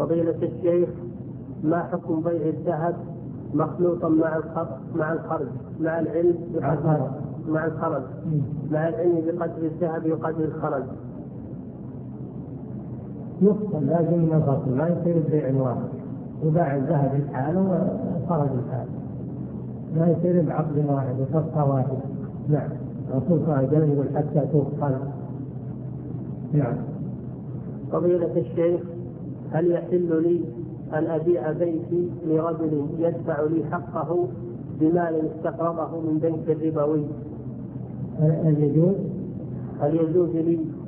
فضيلة الشيخ، ما حكم بيع الذهب مخلوطا مع الخرج مع العلم بقدر الذهب وقدر الخرج؟ يفصل، لازم ينفصل، ما يصير البيع واحد، يباع الذهب الحال وخرج الحال، ما يصير بعقد واحد وصفقة واحدة. نعم، الرسول صلى الله عليه وسلم يقول حتى تفصل. نعم. فضيلة الشيخ، هل يحل لي أن أبيع بيتي لرجل يدفع لي حقه بمال استقرضه من بنك الربوي؟ هل يجوز لي